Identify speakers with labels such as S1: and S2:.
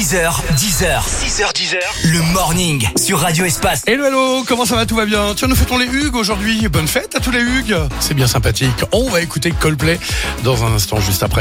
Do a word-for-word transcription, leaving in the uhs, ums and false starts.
S1: six heures, dix heures. six heures, dix heures. Le morning sur Radio Espace.
S2: Hello, hello, comment ça va? Tout va bien? Tiens, nous fêtons les Hugues aujourd'hui. Bonne fête à tous les Hugues. C'est bien sympathique. On va écouter Coldplay dans un instant, juste après.